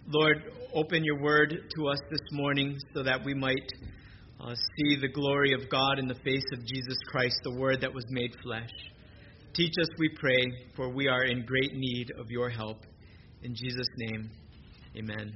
Lord, open your word to us this morning so that we might see the glory of God in the face of Jesus Christ, the word that was made flesh. Teach us, we pray, for we are in great need of your help. In Jesus' name, amen.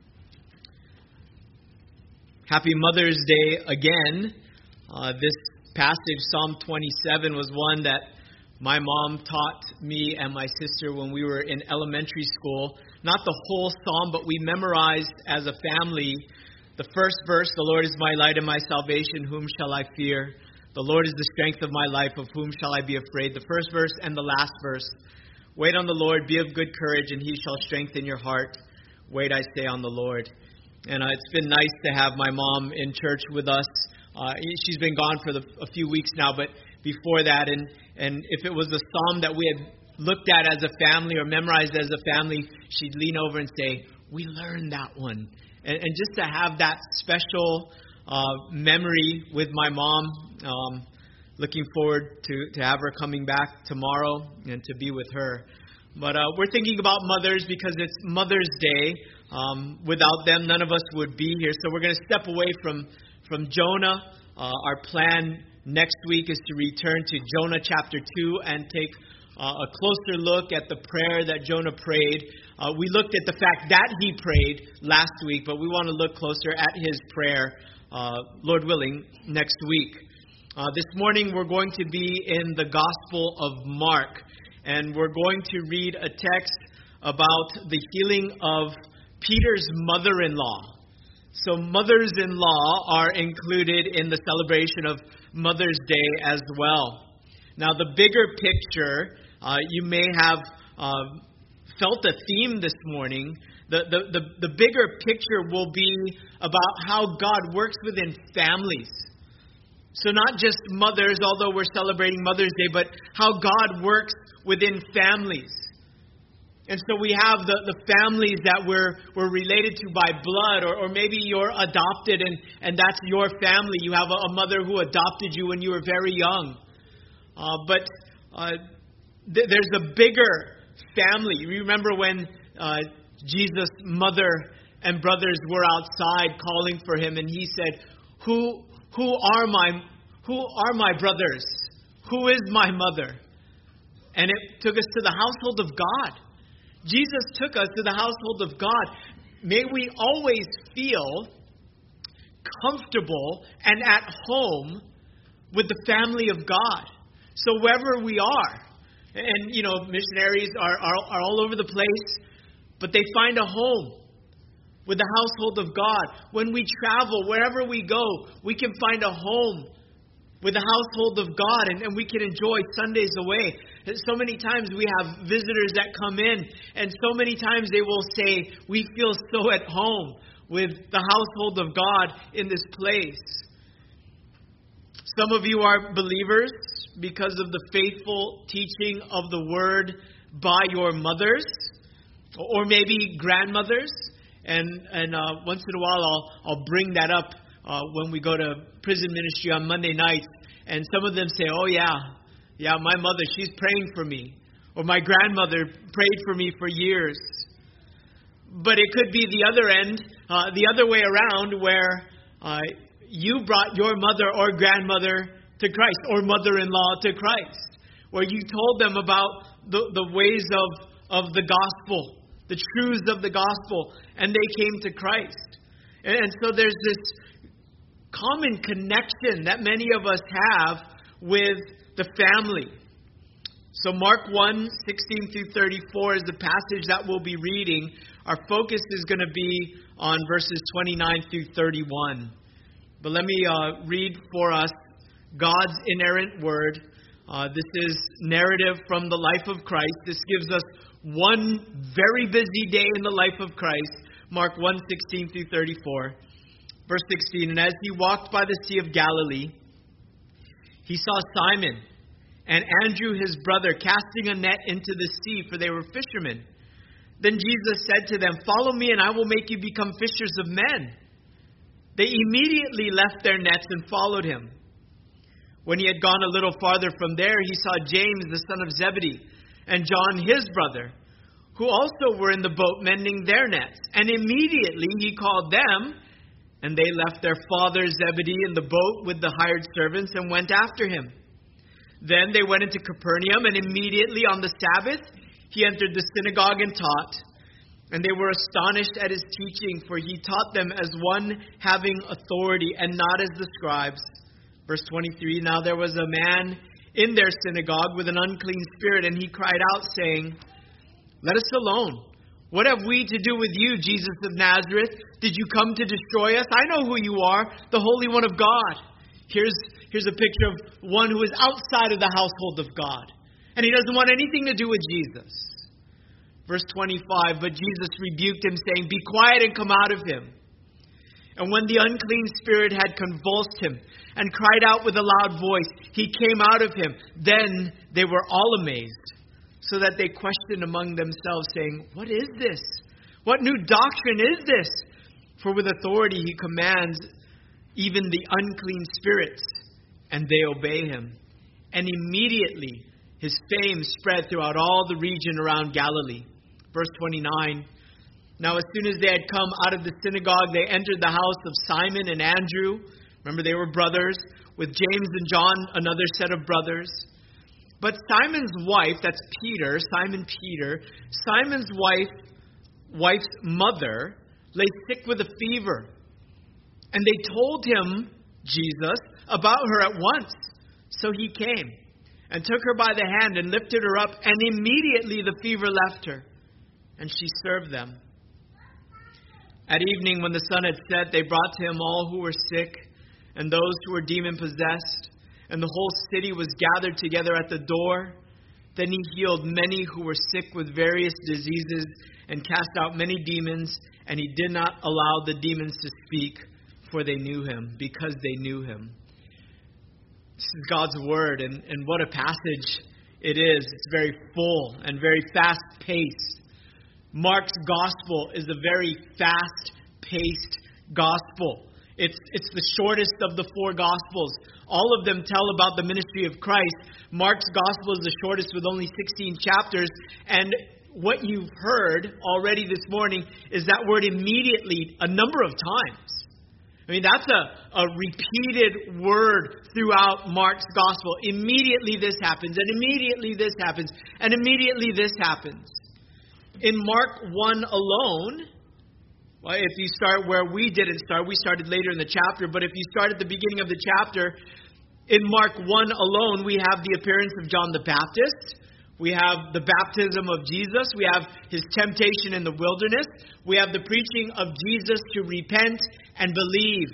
Happy Mother's Day again. This passage, Psalm 27, was one that my mom taught me and my sister when we were in elementary school. Not the whole psalm, but we memorized as a family the first verse, "The Lord is my light and my salvation, whom shall I fear? The Lord is the strength of my life, of whom shall I be afraid?" The first verse and the last verse. "Wait on the Lord, be of good courage, and he shall strengthen your heart. Wait, I say, on the Lord." And it's been nice to have my mom in church with us. She's been gone for a few weeks now, but before that, and if it was a psalm that we had looked at as a family or memorized as a family, she'd lean over and say, "We learned that one." And just to have that special memory with my mom, looking forward to have her coming back tomorrow and to be with her. But we're thinking about mothers because it's Mother's Day. Without them, none of us would be here. So we're going to step away from Jonah. Our plan next week is to return to Jonah chapter 2 and take a closer look at the prayer that Jonah prayed. We looked at the fact that he prayed last week, but we want to look closer at his prayer, Lord willing, next week. This morning we're going to be in the Gospel of Mark, and we're going to read a text about the healing of Peter's mother-in-law. So mothers-in-law are included in the celebration of Mother's Day as well. Now, the bigger picture, you may have felt a theme this morning. The bigger picture will be about how God works within families. So not just mothers, although we're celebrating Mother's Day, but how God works within families. And so we have the families that we're related to by blood, or maybe you're adopted and that's your family. You have a mother who adopted you when you were very young. But there's a bigger family. You remember when Jesus' mother and brothers were outside calling for him, and he said, Who are my brothers? Who is my mother?" And it took us to the household of God. Jesus took us to the household of God. May we always feel comfortable and at home with the family of God. So wherever we are, and missionaries are all over the place, but they find a home with the household of God. When we travel, wherever we go, we can find a home with the household of God, and we can enjoy Sundays away. So many times we have visitors that come in, and so many times they will say, "We feel so at home with the household of God in this place." Some of you are believers because of the faithful teaching of the Word by your mothers, or maybe grandmothers. And once in a while I'll bring that up when we go to prison ministry on Monday nights, and some of them say, "Oh yeah, my mother, she's praying for me," or "My grandmother prayed for me for years." But it could be the other end, the other way around, where you brought your mother or grandmother to Christ, or mother-in-law to Christ, where you told them about the ways of the gospel, the truths of the gospel, and they came to Christ. And so there's this common connection that many of us have with the family. So Mark 1:16-34 is the passage that we'll be reading. Our focus is going to be on verses 29-31. But let me read for us God's inerrant word. This is narrative from the life of Christ. This gives us one very busy day in the life of Christ. Mark 1:16-34. Verse 16, "And as he walked by the Sea of Galilee, he saw Simon and Andrew his brother casting a net into the sea, for they were fishermen. Then Jesus said to them, 'Follow me, and I will make you become fishers of men.' They immediately left their nets and followed him. When he had gone a little farther from there, he saw James, the son of Zebedee, and John his brother, who also were in the boat mending their nets. And immediately he called them, and they left their father Zebedee in the boat with the hired servants and went after him. Then they went into Capernaum, and immediately on the Sabbath he entered the synagogue and taught. And they were astonished at his teaching, for he taught them as one having authority and not as the scribes. Verse 23, now there was a man in their synagogue with an unclean spirit, and he cried out, saying, let us alone. What have we to do with you, Jesus of Nazareth? Did you come to destroy us? I know who you are, the Holy One of God. Here's a picture of one who is outside of the household of God. And he doesn't want anything to do with Jesus. Verse 25, but Jesus rebuked him, saying, be quiet and come out of him. And when the unclean spirit had convulsed him and cried out with a loud voice, he came out of him. Then they were all amazed, so that they questioned among themselves, saying, what is this? What new doctrine is this? For with authority he commands even the unclean spirits, and they obey him. And immediately his fame spread throughout all the region around Galilee. Verse 29, now as soon as they had come out of the synagogue, they entered the house of Simon and Andrew. Remember, they were brothers, with James and John, another set of brothers. But Simon's wife, that's Peter, Simon Peter, Simon's wife's mother lay sick with a fever. And they told him, Jesus, about her at once. So he came and took her by the hand and lifted her up, and immediately the fever left her, and she served them. At evening, when the sun had set, they brought to him all who were sick and those who were demon-possessed, and the whole city was gathered together at the door. Then he healed many who were sick with various diseases and cast out many demons, and he did not allow the demons to speak, for they knew him, because they knew him. This is God's word, and what a passage it is. It's very full and very fast-paced. Mark's gospel is a very fast-paced gospel. It's the shortest of the four Gospels. All of them tell about the ministry of Christ. Mark's Gospel is the shortest with only 16 chapters. And what you've heard already this morning is that word immediately a number of times. I mean, that's a repeated word throughout Mark's Gospel. Immediately this happens, and immediately this happens, and immediately this happens. In Mark 1 alone, well, if you start where we didn't start, we started later in the chapter, but if you start at the beginning of the chapter, in Mark 1 alone, we have the appearance of John the Baptist. We have the baptism of Jesus. We have his temptation in the wilderness. We have the preaching of Jesus to repent and believe.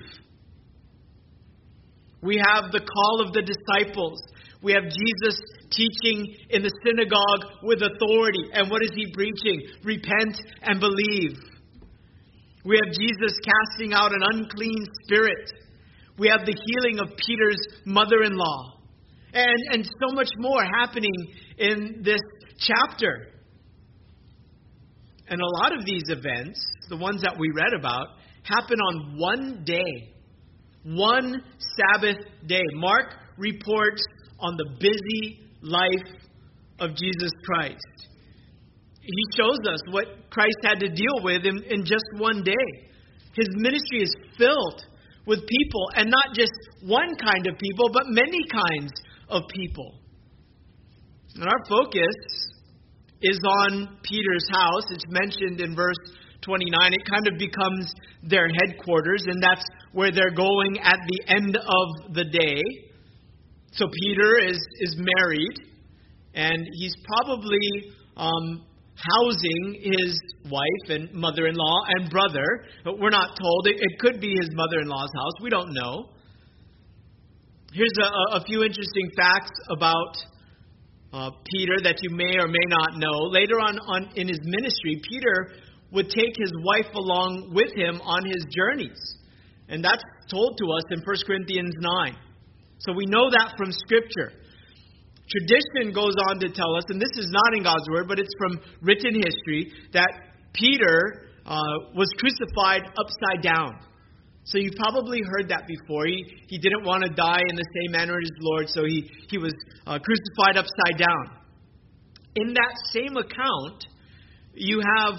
We have the call of the disciples. We have Jesus teaching in the synagogue with authority. And what is he preaching? Repent and believe. We have Jesus casting out an unclean spirit. We have the healing of Peter's mother-in-law. And so much more happening in this chapter. And a lot of these events, the ones that we read about, happen on one day. One Sabbath day. Mark reports on the busy life of Jesus Christ. He shows us what Christ had to deal with in just one day. His ministry is filled with people, and not just one kind of people, but many kinds of people. And our focus is on Peter's house. It's mentioned in verse 29. It kind of becomes their headquarters, and that's where they're going at the end of the day. So Peter is married, and he's probably housing his wife and mother-in-law and brother. But we're not told. It could be his mother-in-law's house. We don't know. Here's a few interesting facts about Peter that you may or may not know. Later on in his ministry, Peter would take his wife along with him on his journeys. And that's told to us in 1 Corinthians 9. So we know that from Scripture. Tradition goes on to tell us, and this is not in God's Word, but it's from written history, that Peter was crucified upside down. So you've probably heard that before. He didn't want to die in the same manner as the Lord, so he was crucified upside down. In that same account, you have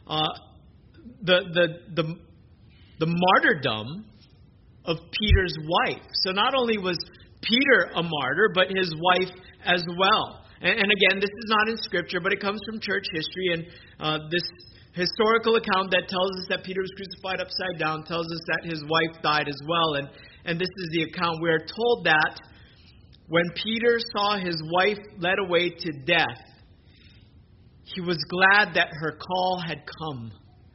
the martyrdom of Peter's wife. So not only was Peter a martyr, but his wife as well. And again, this is not in Scripture, but it comes from church history. And this historical account that tells us that Peter was crucified upside down tells us that his wife died as well. And this is the account. We are told that when Peter saw his wife led away to death, he was glad that her call had come.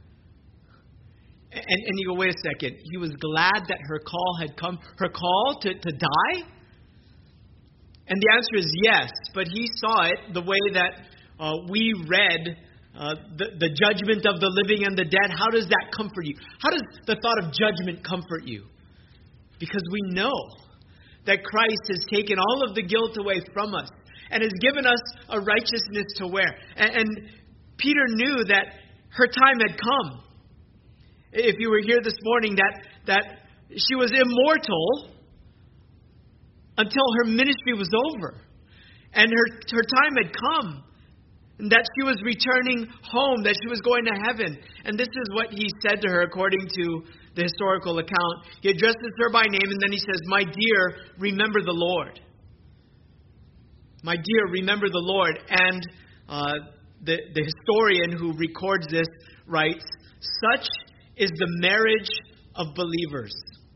And you go, wait a second. He was glad that her call had come. Her call to die? And the answer is yes. But he saw it the way that we read the judgment of the living and the dead. How does that comfort you? How does the thought of judgment comfort you? Because we know that Christ has taken all of the guilt away from us and has given us a righteousness to wear. And Peter knew that her time had come. If you were here this morning, that she was immortal until her ministry was over. And her time had come. And that she was returning home, that she was going to heaven. And this is what he said to her according to the historical account. He addresses her by name and then he says, "My dear, remember the Lord." My dear, remember the Lord. And the historian who records this writes, "Such is the marriage of believers."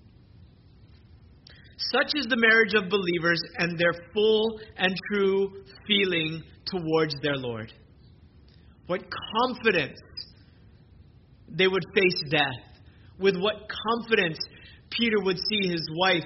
Such is the marriage of believers and their full and true feeling towards their Lord. What confidence they would face death. With what confidence Peter would see his wife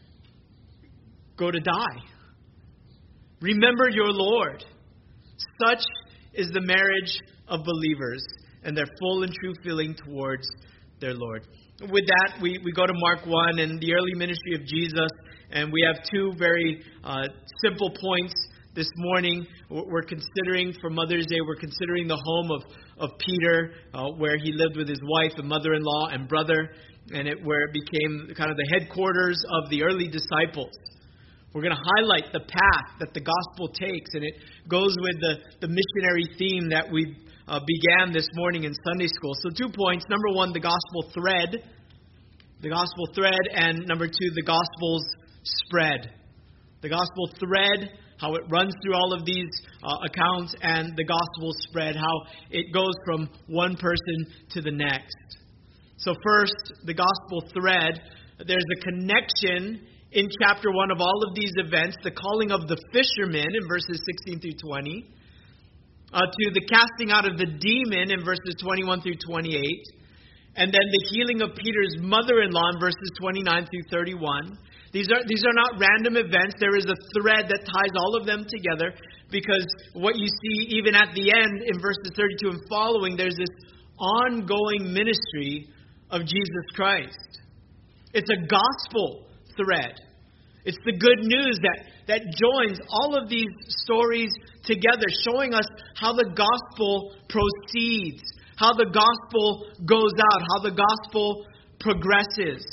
go to die. Remember your Lord. Such is the marriage of believers and their full and true feeling towards their Lord. With that, we go to Mark 1 and the early ministry of Jesus, and we have two very simple points this morning. We're considering for Mother's Day, we're considering the home of Peter, where he lived with his wife and mother-in-law and brother, and where it became kind of the headquarters of the early disciples. We're going to highlight the path that the gospel takes, and it goes with the missionary theme that we began this morning in Sunday school. So 2 points. Number 1, the gospel thread. The gospel thread. And number 2, the gospel's spread. The gospel thread, how it runs through all of these accounts, and the gospel spread, how it goes from one person to the next. So first, the gospel thread. There's a connection in chapter 1 of all of these events, the calling of the fishermen in verses 16 through 20, to the casting out of the demon in verses 21 through 28, and then the healing of Peter's mother-in-law in verses 29 through 31. These are not random events. There is a thread that ties all of them together, because what you see even at the end in verses 32 and following, there's this ongoing ministry of Jesus Christ. It's a gospel thread. It's the good news that joins all of these stories together, showing us how the gospel proceeds, how the gospel goes out, how the gospel progresses.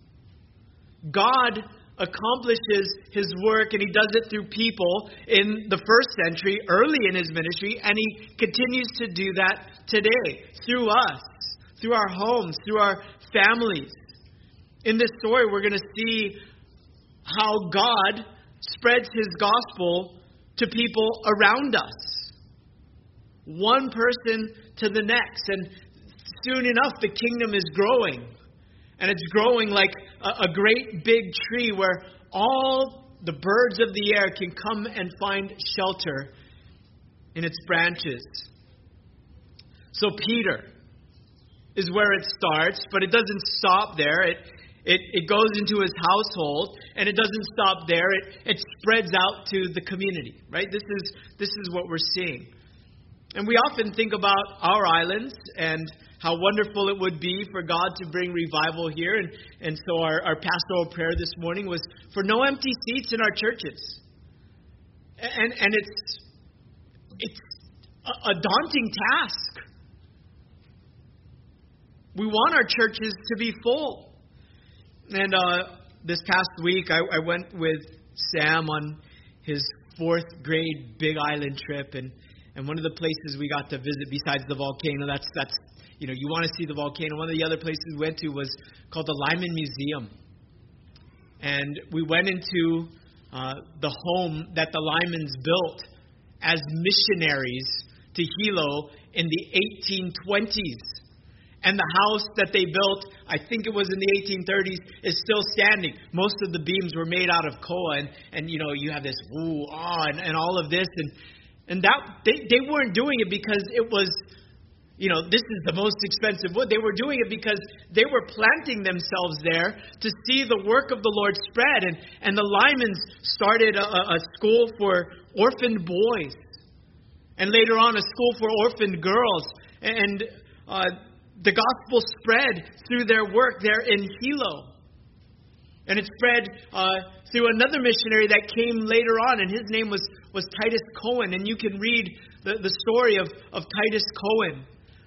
God accomplishes His work, and He does it through people in the first century, early in His ministry, and He continues to do that today through us, through our homes, through our families. In this story, we're going to see how God spreads His gospel to people around us. One person to the next. And soon enough, the kingdom is growing. And it's growing like a great big tree where all the birds of the air can come and find shelter in its branches. So Peter is where it starts, but it doesn't stop there. It goes into his household, and it doesn't stop there. It spreads out to the community, right? This is what we're seeing. And we often think about our islands and how wonderful it would be for God to bring revival here. And so our pastoral prayer this morning was for no empty seats in our churches. And it's a daunting task. We want our churches to be full. And this past week, I went with Sam on his 4th grade Big Island trip, and And one of the places we got to visit besides the volcano, that's you want to see the volcano. One of the other places we went to was called the Lyman Museum. And we went into the home that the Lymans built as missionaries to Hilo in the 1820s. And the house that they built, I think it was in the 1830s, is still standing. Most of the beams were made out of koa, and you have this and all of this, and that they weren't doing it because it was, this is the most expensive wood. They were doing it because they were planting themselves there to see the work of the Lord spread, and the Lymans started a school for orphaned boys, and later on a school for orphaned girls, and the gospel spread through their work there in Hilo. And it spread through another missionary that came later on, and his name was Titus Cohen. And you can read the story of Titus Cohen.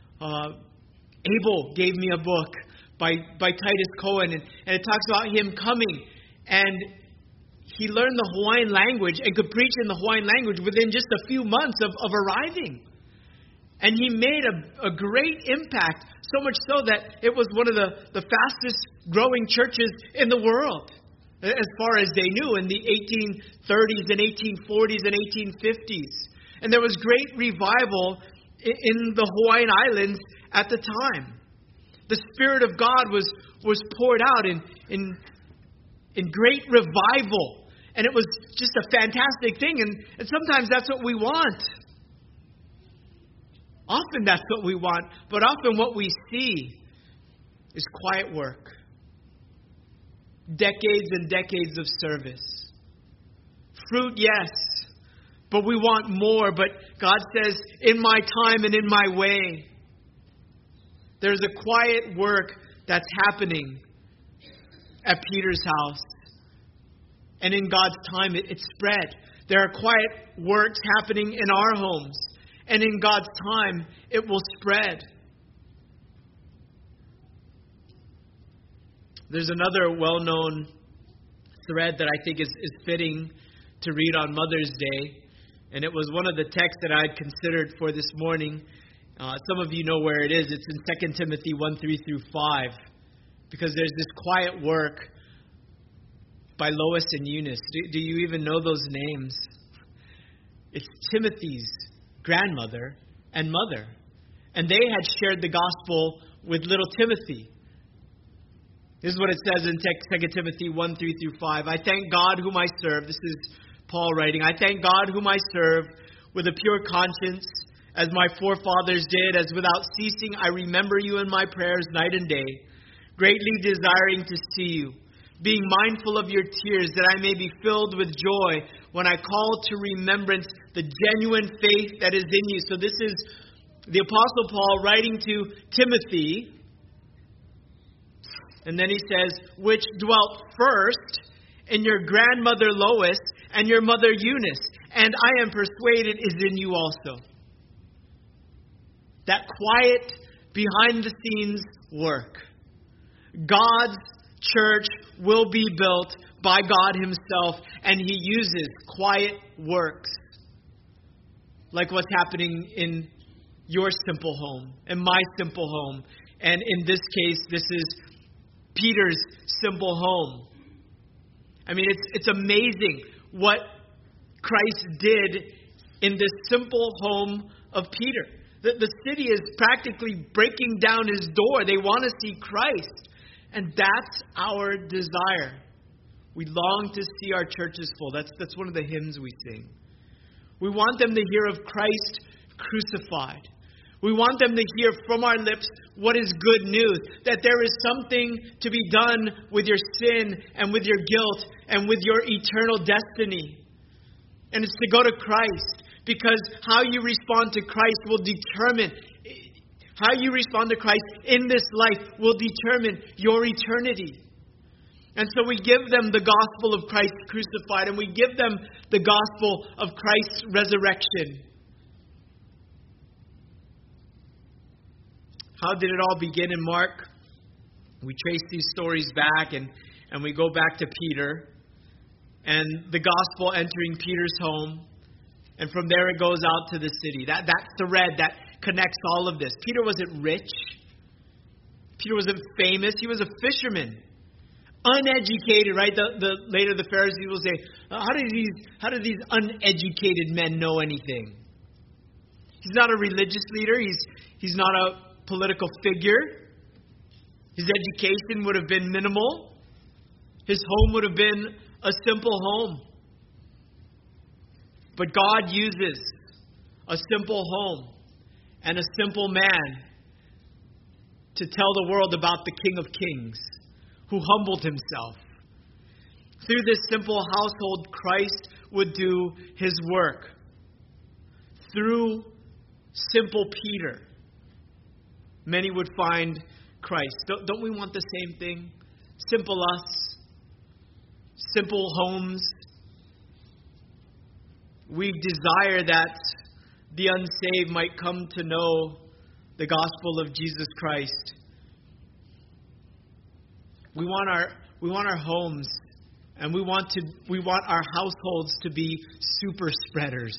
Abel gave me a book by Titus Cohen, and it talks about him coming. And he learned the Hawaiian language and could preach in the Hawaiian language within just a few months of arriving. And he made a great impact, so much so that it was one of the fastest growing churches in the world, as far as they knew, in the 1830s and 1840s and 1850s. And there was great revival in the Hawaiian Islands at the time. The Spirit of God was poured out in great revival. And it was just a fantastic thing. And sometimes that's what we want. Often that's what we want, but often what we see is quiet work. Decades and decades of service. Fruit, yes, but we want more. But God says, in my time and in my way. There's a quiet work that's happening at Peter's house. And in God's time, it spread. There are quiet works happening in our homes. And in God's time, it will spread. There's another well-known thread that I think is fitting to read on Mother's Day. And it was one of the texts that I had considered for this morning. Some of you know where it is. It's in 2 Timothy 1:3-5. Because there's this quiet work by Lois and Eunice. Do you even know those names? It's Timothy's grandmother and mother. And they had shared the gospel with little Timothy. This is what it says in 2 Timothy 1:3-5. I thank God whom I serve. This is Paul writing. I thank God whom I serve with a pure conscience, as my forefathers did, as without ceasing I remember you in my prayers night and day, greatly desiring to see you, being mindful of your tears, that I may be filled with joy when I call to remembrance the genuine faith that is in you. So this is the Apostle Paul writing to Timothy. And then he says, which dwelt first in your grandmother Lois and your mother Eunice, and I am persuaded is in you also. That quiet, behind the scenes work. God's church will be built by God Himself, and He uses quiet works. Like what's happening in your simple home, in my simple home. And in this case, this is Peter's simple home. I mean, it's amazing what Christ did in this simple home of Peter. The city is practically breaking down his door. They want to see Christ. And that's our desire. We long to see our churches full. That's one of the hymns we sing. We want them to hear of Christ crucified. We want them to hear from our lips what is good news. That there is something to be done with your sin and with your guilt and with your eternal destiny. And it's to go to Christ. Because how you respond to Christ will determine, how you respond to Christ in this life will determine your eternity. And so we give them the gospel of Christ crucified, and we give them the gospel of Christ's resurrection. How did it all begin in Mark? We trace these stories back, and we go back to Peter, and the gospel entering Peter's home. And from there it goes out to the city. That thread that connects all of this. Peter wasn't rich. Peter wasn't famous. He was a fisherman. Uneducated, right? Later the Pharisees will say, how do these uneducated men know anything? He's not a religious leader. He's not a political figure. His education would have been minimal. His home would have been a simple home. But God uses a simple home and a simple man to tell the world about the King of Kings, who humbled himself. Through this simple household, Christ would do his work. Through simple Peter, many would find Christ. Don't we want the same thing? Simple us, simple homes. We desire that the unsaved might come to know the gospel of Jesus Christ. We want our homes, and we want our households to be super spreaders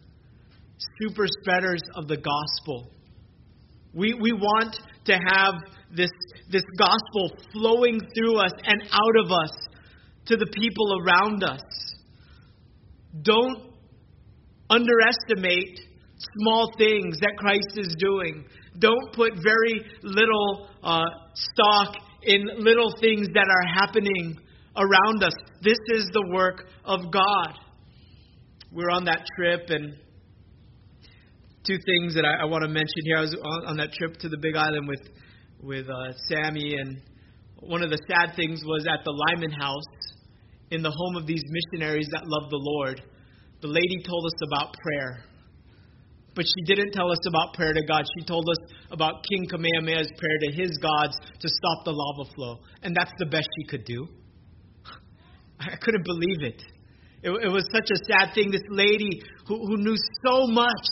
of the gospel. We want to have this gospel flowing through us and out of us to the people around us. Don't underestimate small things that Christ is doing. Don't put very little stock in little things that are happening around us. This is the work of God. We're on that trip, and two things that I want to mention here. I was on that trip to the Big Island with Sammy, and one of the sad things was at the Lyman House, in the home of these missionaries that love the Lord. The lady told us about prayer. But she didn't tell us about prayer to God. She told us about King Kamehameha's prayer to his gods to stop the lava flow. And that's the best she could do. I couldn't believe it. It was such a sad thing. This lady who knew so much,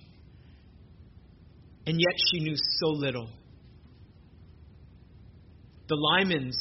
and yet she knew so little. The Lymans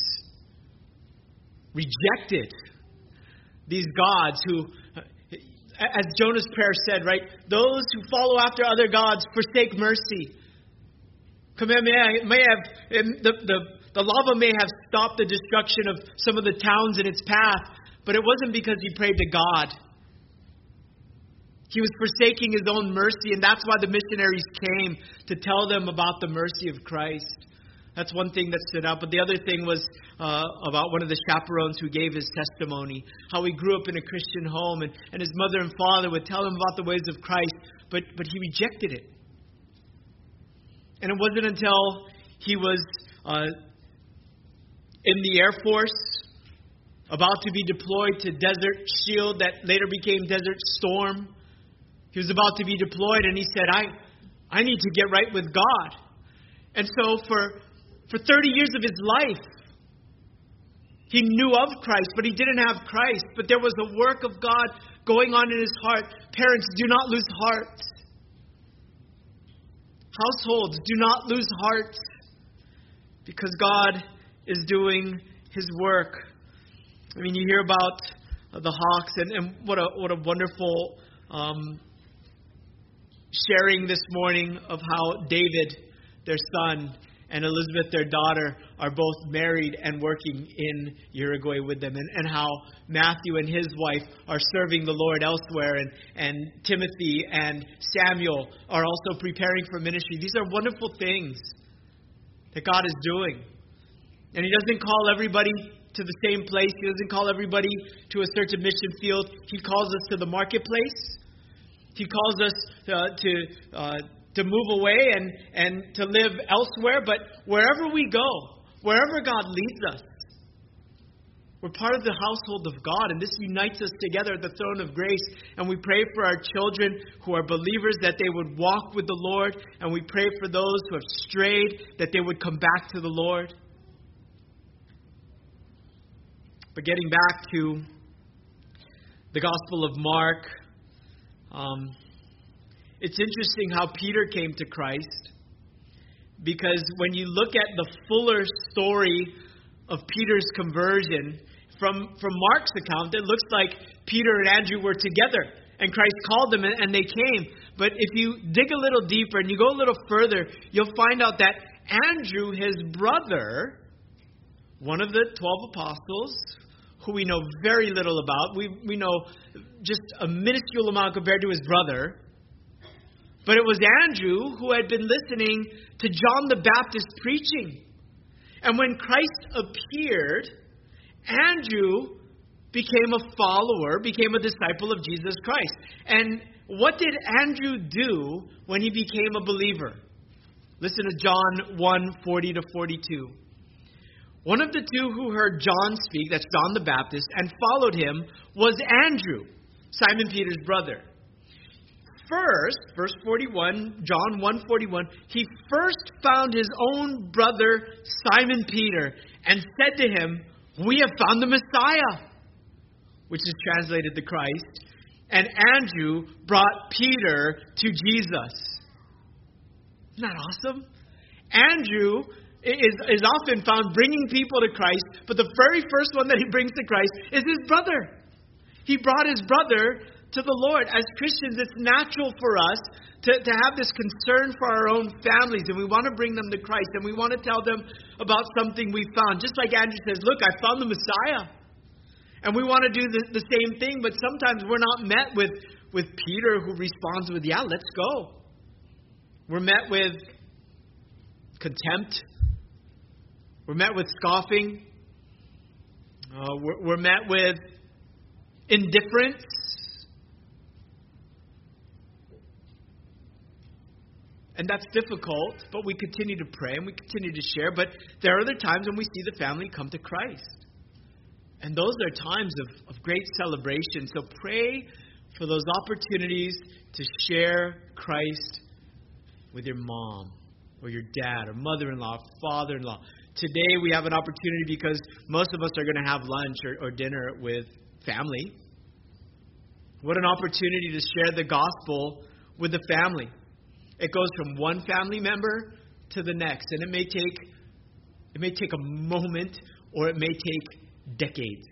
rejected these gods who, as Jonah's prayer said, right? Those who follow after other gods forsake mercy. Kamehameha may have, the lava may have stopped the destruction of some of the towns in its path, but it wasn't because he prayed to God. He was forsaking his own mercy, and that's why the missionaries came, to tell them about the mercy of Christ. That's one thing that stood out. But the other thing was about one of the chaperones who gave his testimony. How he grew up in a Christian home, and his mother and father would tell him about the ways of Christ, but he rejected it. And it wasn't until he was in the Air Force, about to be deployed to Desert Shield, that later became Desert Storm. He was about to be deployed, and he said, I need to get right with God. And so for 30 years of his life, he knew of Christ, but he didn't have Christ. But there was a work of God going on in his heart. Parents, do not lose hearts. Households, do not lose hearts, because God is doing his work. I mean, you hear about the Hawks, and what a wonderful sharing this morning of how David, their son, and Elizabeth, their daughter, are both married and working in Uruguay with them, and how Matthew and his wife are serving the Lord elsewhere, and Timothy and Samuel are also preparing for ministry. These are wonderful things that God is doing. And he doesn't call everybody to the same place. He doesn't call everybody to a certain mission field. He calls us to the marketplace. He calls us to move away and to live elsewhere. But wherever we go, wherever God leads us, we're part of the household of God. And this unites us together at the throne of grace. And we pray for our children who are believers, that they would walk with the Lord. And we pray for those who have strayed, that they would come back to the Lord. But getting back to the Gospel of Mark, it's interesting how Peter came to Christ, because when you look at the fuller story of Peter's conversion, from Mark's account, it looks like Peter and Andrew were together And Christ called them, and they came. But if you dig a little deeper and you go a little further, you'll find out that Andrew, his brother, one of the 12 apostles, who we know very little about, we know just a minuscule amount compared to his brother. But it was Andrew who had been listening to John the Baptist preaching. And when Christ appeared, Andrew became a follower, became a disciple of Jesus Christ. And what did Andrew do when he became a believer? Listen to John 1:40-42. One of the two who heard John speak, that's John the Baptist, and followed him was Andrew, Simon Peter's brother. First, verse 41, John 1:41, he first found his own brother Simon Peter and said to him, "We have found the Messiah," which is translated the Christ. And Andrew brought Peter to Jesus. Isn't that awesome? Andrew is often found bringing people to Christ, but the very first one that he brings to Christ is his brother. He brought his brother to the Lord. As Christians, it's natural for us to have this concern for our own families, and we want to bring them to Christ, and we want to tell them about something we found. Just like Andrew says, "Look, I found the Messiah." And we want to do the same thing, but sometimes we're not met with Peter, who responds with, "Yeah, let's go." We're met with contempt. We're met with scoffing. We're met with indifference. And that's difficult, but we continue to pray and we continue to share. But there are other times when we see the family come to Christ. And those are times of great celebration. So pray for those opportunities to share Christ with your mom or your dad or mother-in-law, father-in-law. Today we have an opportunity because most of us are going to have lunch or dinner with family. What an opportunity to share the gospel with the family. It goes from one family member to the next. And it may take a moment, or it may take decades.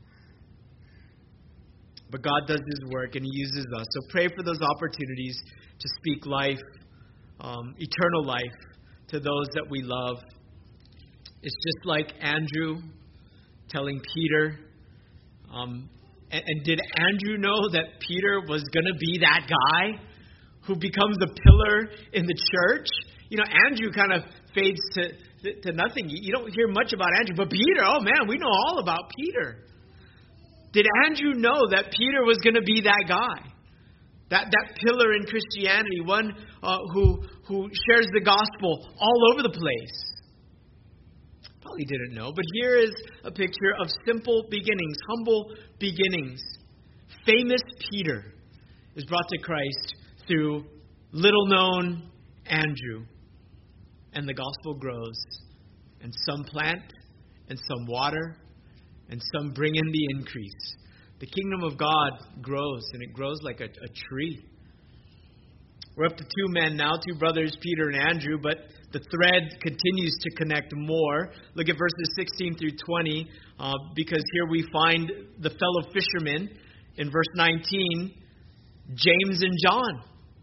But God does His work and He uses us. So pray for those opportunities to speak life, eternal life, to those that we love. It's just like Andrew telling Peter. And did Andrew know that Peter was going to be that guy who becomes a pillar in the church? You know, Andrew kind of fades to nothing. You don't hear much about Andrew. But Peter, oh man, we know all about Peter. Did Andrew know that Peter was going to be that guy? That pillar in Christianity, one who shares the gospel all over the place. Probably didn't know, but here is a picture of simple beginnings, humble beginnings. Famous Peter is brought to Christ through little-known Andrew. And the gospel grows. And some plant, and some water, and some bring in the increase. The kingdom of God grows, and it grows like a tree. We're up to two men now, two brothers, Peter and Andrew, but the thread continues to connect more. Look at verses 16 through 20, because here we find the fellow fishermen in verse 19, James and John.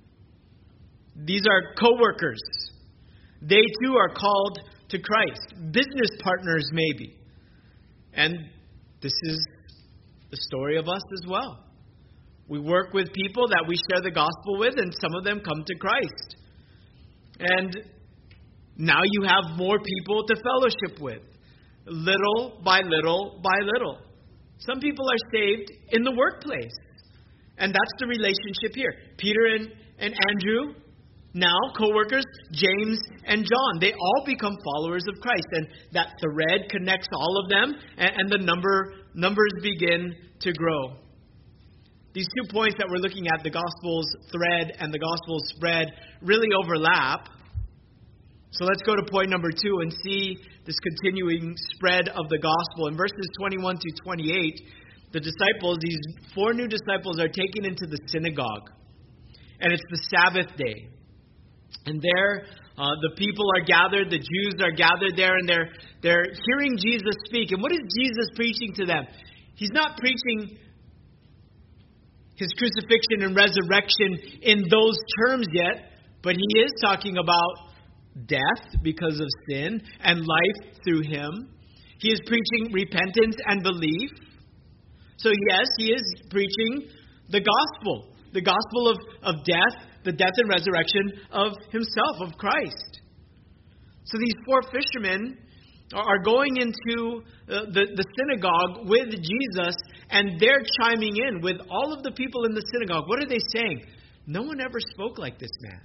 These are co-workers. They too are called to Christ. Business partners maybe. And this is the story of us as well. We work with people that we share the gospel with, and some of them come to Christ. And now you have more people to fellowship with, little by little by little. Some people are saved in the workplace, and that's the relationship here. Peter and Andrew, now co-workers, James and John. They all become followers of Christ, and that thread connects all of them, and the numbers begin to grow. These 2 points that we're looking at, the gospel's thread and the gospel's spread, really overlap. So let's go to point number 2 and see this continuing spread of the gospel. In verses 21 to 28, the disciples, these 4 new disciples, are taken into the synagogue. And it's the Sabbath day. And there, the people are gathered, the Jews are gathered there, and they're hearing Jesus speak. And what is Jesus preaching to them? He's not preaching his crucifixion and resurrection in those terms yet, but he is talking about death because of sin and life through him. He is preaching repentance and belief. So yes, he is preaching the gospel of death, the death and resurrection of himself, of Christ. So these four fishermen are going into the synagogue with Jesus, and they're chiming in with all of the people in the synagogue. What are they saying? No one ever spoke like this man.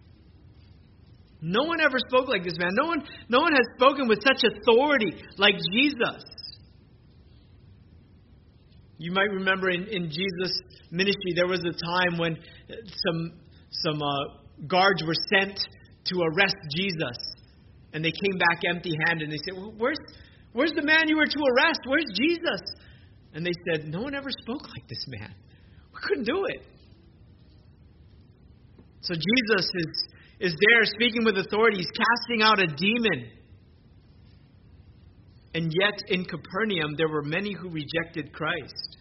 No one ever spoke like this man. No one has spoken with such authority like Jesus. You might remember in Jesus' ministry, there was a time when some guards were sent to arrest Jesus. And they came back empty-handed, and they said, well, where's the man you were to arrest? Where's Jesus? And they said, no one ever spoke like this man. We couldn't do it. So Jesus is there speaking with authority. He's casting out a demon. And yet in Capernaum, there were many who rejected Christ.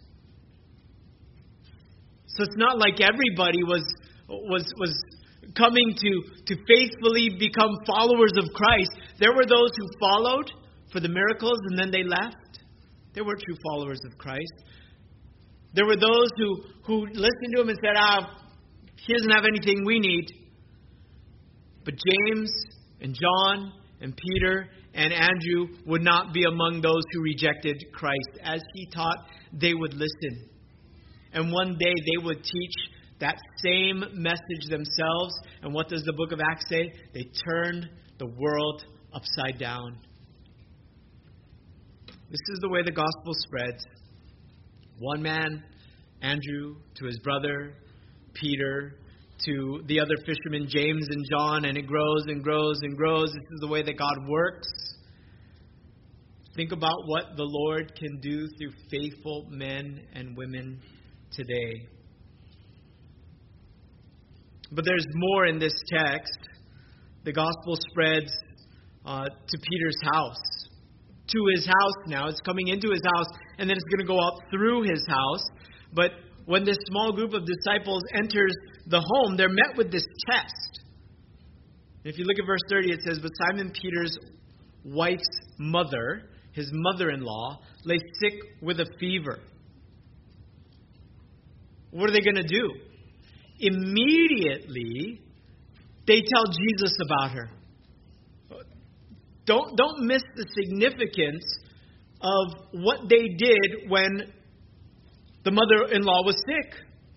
So it's not like everybody was coming to faithfully become followers of Christ. There were those who followed for the miracles and then they left. They were true followers of Christ. There were those who listened to him and said, he doesn't have anything we need. But James and John and Peter and Andrew would not be among those who rejected Christ. As he taught, they would listen. And one day they would teach that same message themselves. And what does the book of Acts say? They turned the world upside down. This is the way the gospel spreads. One man, Andrew, to his brother, Peter, to the other fishermen, James and John, and it grows and grows and grows. This is the way that God works. Think about what the Lord can do through faithful men and women today. But there's more in this text. The gospel spreads to Peter's house. To his house now. It's coming into his house, and then it's going to go out through his house. But when this small group of disciples enters the home, they're met with this test. If you look at verse 30, it says, but Simon Peter's wife's mother, his mother-in-law, lay sick with a fever. What are they going to do? Immediately, they tell Jesus about her. Don't miss the significance of what they did when the mother-in-law was sick.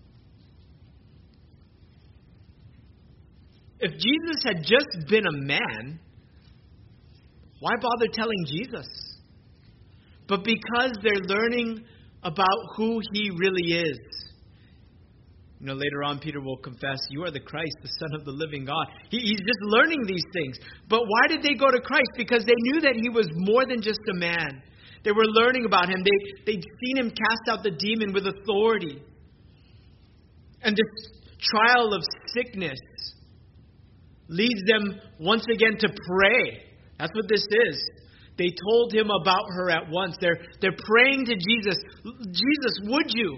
If Jesus had just been a man, why bother telling Jesus? But because they're learning about who he really is. Later on, Peter will confess, you are the Christ, the Son of the living God. He's just learning these things. But why did they go to Christ? Because they knew that he was more than just a man. They were learning about him. They'd seen him cast out the demon with authority. And this trial of sickness leads them once again to pray. That's what this is. They told him about her at once. They're praying to Jesus. Jesus, would you?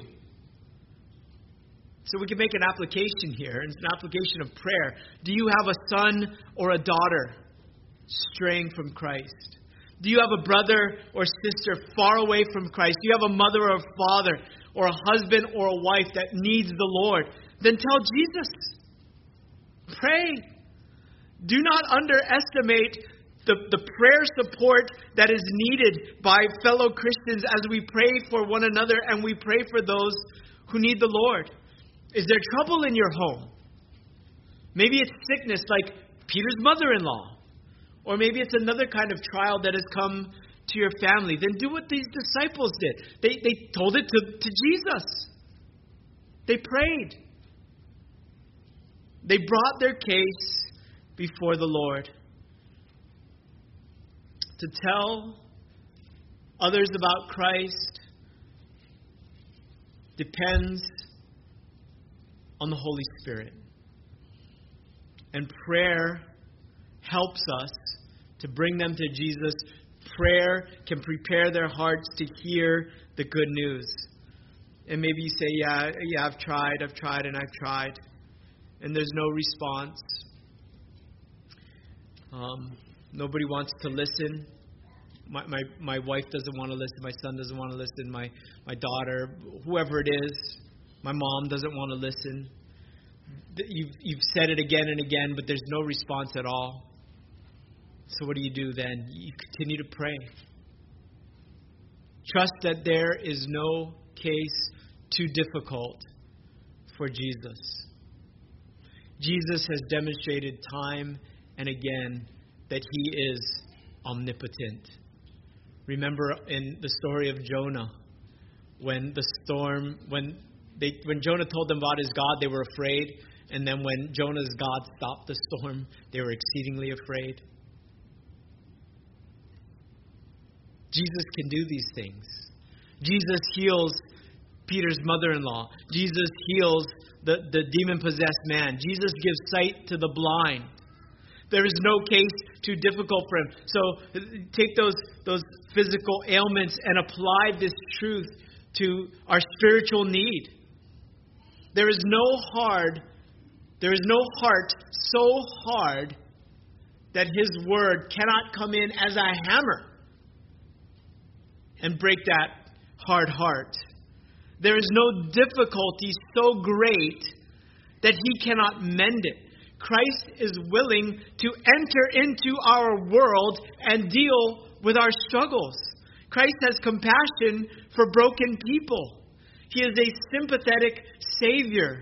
So we can make an application here. It's an application of prayer. Do you have a son or a daughter straying from Christ? Do you have a brother or sister far away from Christ? Do you have a mother or a father or a husband or a wife that needs the Lord? Then tell Jesus. Pray. Do not underestimate the prayer support that is needed by fellow Christians as we pray for one another and we pray for those who need the Lord. Is there trouble in your home? Maybe it's sickness like Peter's mother-in-law. Or maybe it's another kind of trial that has come to your family. Then do what these disciples did. They told it to Jesus. They prayed. They brought their case before the Lord. To tell others about Christ depends on the Holy Spirit. And prayer helps us to bring them to Jesus. Prayer can prepare their hearts to hear the good news. And maybe you say, yeah, I've tried, and there's no response. Nobody wants to listen. My wife doesn't want to listen. My son doesn't want to listen. My daughter, whoever it is, my mom doesn't want to listen. You've said it again and again, but there's no response at all. So what do you do then? You continue to pray. Trust that there is no case too difficult for Jesus. Jesus has demonstrated time and again that he is omnipotent. Remember in the story of Jonah, when Jonah told them about his God, they were afraid. And then when Jonah's God stopped the storm, they were exceedingly afraid. Jesus can do these things. Jesus heals Peter's mother-in-law. Jesus heals the demon-possessed man. Jesus gives sight to the blind. There is no case too difficult for him. So take those physical ailments and apply this truth to our spiritual need. There is no heart so hard that his word cannot come in as a hammer and break that hard heart. There is no difficulty so great that he cannot mend it. Christ is willing to enter into our world and deal with our struggles. Christ has compassion for broken people. He is a sympathetic Savior.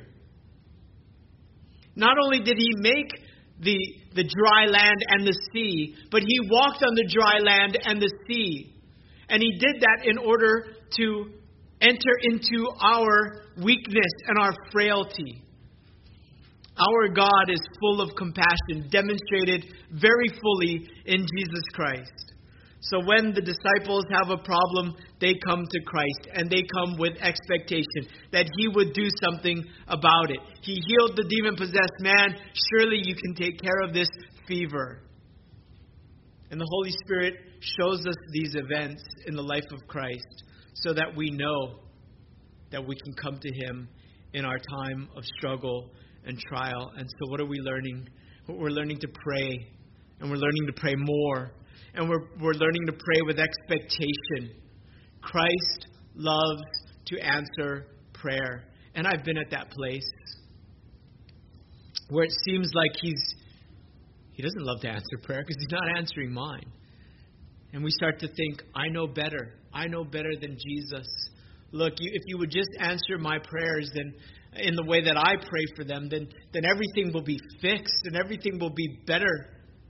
Not only did he make the dry land and the sea, but he walked on the dry land and the sea. And he did that in order to enter into our weakness and our frailty. Our God is full of compassion, demonstrated very fully in Jesus Christ. So when the disciples have a problem, they come to Christ, and they come with expectation that he would do something about it. He healed the demon-possessed man. Surely you can take care of this fever. And the Holy Spirit shows us these events in the life of Christ so that we know that we can come to him in our time of struggle and trial. And so what are we learning? We're learning to pray, and we're learning to pray more, and we're learning to pray with expectation. Christ loves to answer prayer. And I've been at that place where it seems like he doesn't love to answer prayer because he's not answering mine. And we start to think, I know better. I know better than Jesus. Look, if you would just answer my prayers then in the way that I pray for them, then everything will be fixed and everything will be better.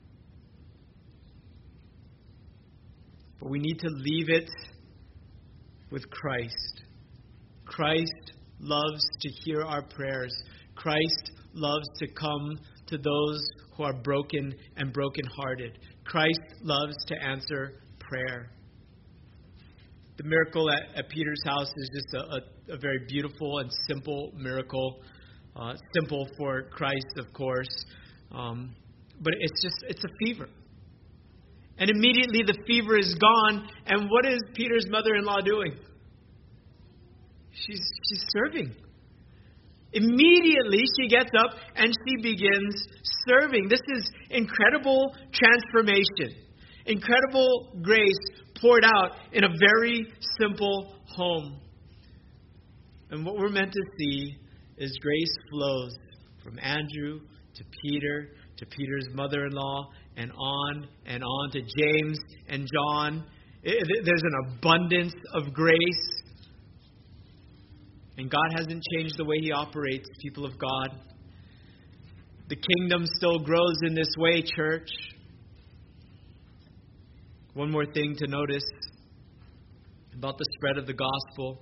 But we need to leave it with Christ. Christ loves to hear our prayers. Christ loves to come to those who are broken and brokenhearted. Christ loves to answer prayer. The miracle at Peter's house is just a very beautiful and simple miracle. Simple for Christ, of course. But it's a fever. And immediately the fever is gone. And what is Peter's mother-in-law doing? She's serving. Immediately she gets up and she begins serving. This is incredible transformation. Incredible grace poured out in a very simple home. And what we're meant to see is grace flows from Andrew to Peter's mother-in-law, and on to James and John. There's an abundance of grace. And God hasn't changed the way he operates, people of God. The kingdom still grows in this way, church. One more thing to notice about the spread of the gospel.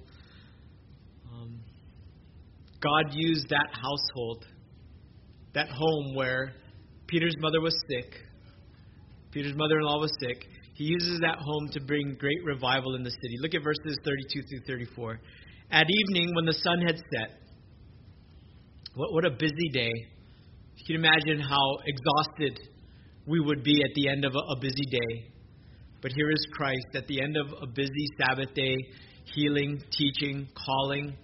God used that household, that home where Peter's mother was sick. Peter's mother-in-law was sick. He uses that home to bring great revival in the city. Look at verses 32 through 34. At evening, when the sun had set, what a busy day. You can imagine how exhausted we would be at the end of a busy day. But here is Christ at the end of a busy Sabbath day, healing, teaching, calling.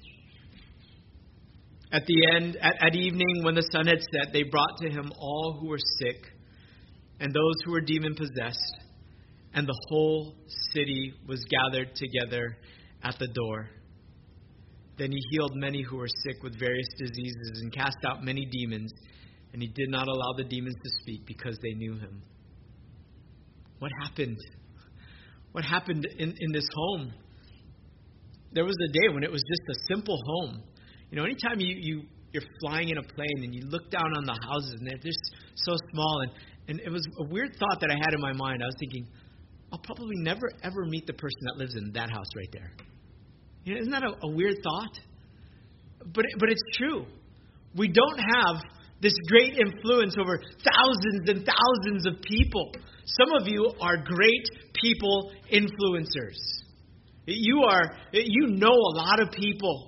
At the end, at evening, when the sun had set, they brought to him all who were sick and those who were demon-possessed, and the whole city was gathered together at the door. Then he healed many who were sick with various diseases and cast out many demons, and he did not allow the demons to speak because they knew him. What happened? What happened in this home? There was a day when it was just a simple home. You know, anytime you're flying in a plane and you look down on the houses and they're just so small, and it was a weird thought that I had in my mind. I was thinking, I'll probably never ever meet the person that lives in that house right there. You know, isn't that a weird thought? But it's true. We don't have this great influence over thousands and thousands of people. Some of you are great people influencers. You know a lot of people.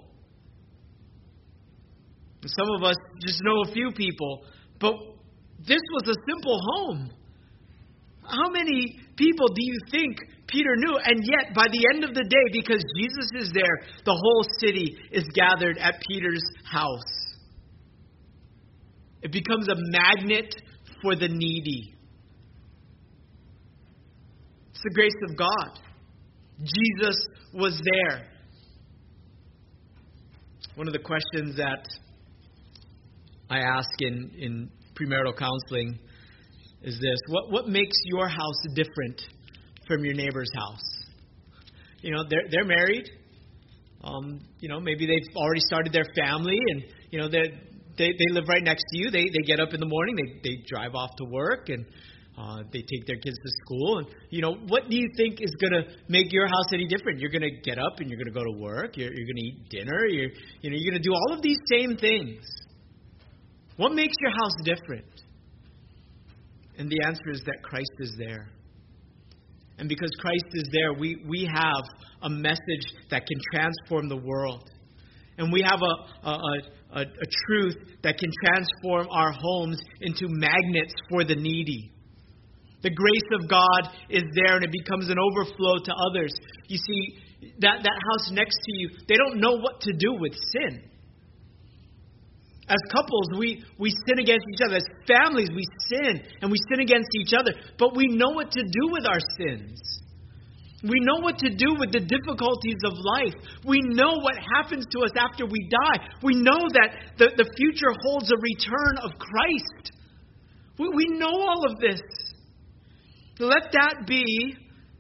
Some of us just know a few people, but this was a simple home. How many people do you think Peter knew? And yet, by the end of the day, because Jesus is there, the whole city is gathered at Peter's house. It becomes a magnet for the needy. It's the grace of God. Jesus was there. One of the questions that I ask in premarital counseling is this: what makes your house different from your neighbor's house? You know, they're married. Maybe they've already started their family, and they live right next to you. They get up in the morning, they drive off to work, and they take their kids to school. And what do you think is going to make your house any different? You're going to get up and you're going to go to work. You're going to eat dinner. You're going to do all of these same things. What makes your house different? And the answer is that Christ is there. And because Christ is there, we have a message that can transform the world. And we have a truth that can transform our homes into magnets for the needy. The grace of God is there, and it becomes an overflow to others. You see, that house next to you, they don't know what to do with sin. As couples, we sin against each other. As families, we sin, and we sin against each other. But we know what to do with our sins. We know what to do with the difficulties of life. We know what happens to us after we die. We know that the future holds a return of Christ. We know all of this. Let that be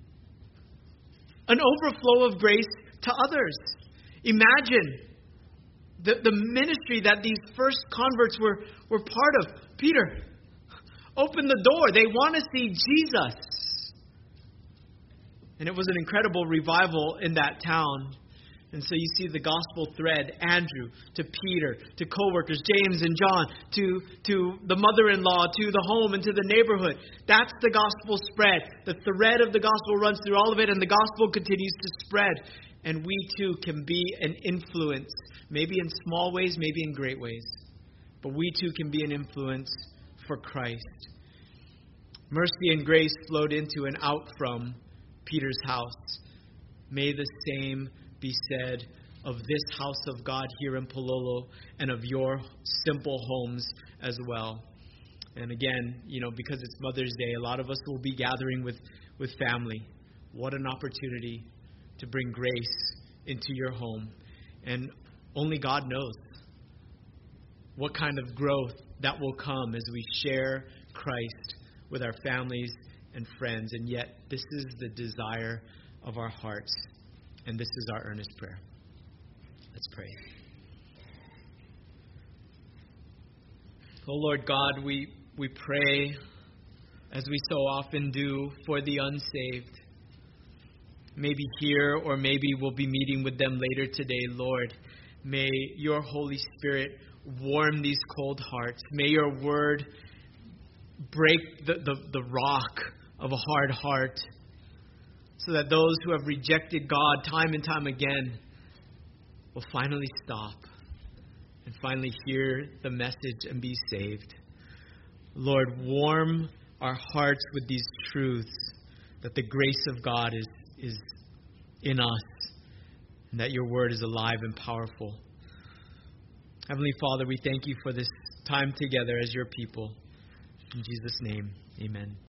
an overflow of grace to others. Imagine the ministry that these first converts were part of. Peter, open the door. They want to see Jesus. And it was an incredible revival in that town. And so you see the gospel thread, Andrew to Peter, to co-workers, James and John, to the mother-in-law, to the home and to the neighborhood. That's the gospel spread. The thread of the gospel runs through all of it, and the gospel continues to spread. And we too can be an influence, maybe in small ways, maybe in great ways. But we too can be an influence for Christ. Mercy and grace flowed into and out from Peter's house. May the same be said of this house of God here in Pololo and of your simple homes as well. And again, because it's Mother's Day, a lot of us will be gathering with family. What an opportunity to bring grace into your home. And only God knows what kind of growth that will come as we share Christ with our families and friends. And yet, this is the desire of our hearts. And this is our earnest prayer. Let's pray. Oh Lord God, we pray, as we so often do, for the unsaved. Maybe here, or maybe we'll be meeting with them later today, Lord. May your Holy Spirit warm these cold hearts. May your word break the rock of a hard heart, so that those who have rejected God time and time again will finally stop and finally hear the message and be saved. Lord, warm our hearts with these truths that the grace of God is in us, and that your word is alive and powerful. Heavenly Father, we thank you for this time together as your people. In Jesus' name, amen.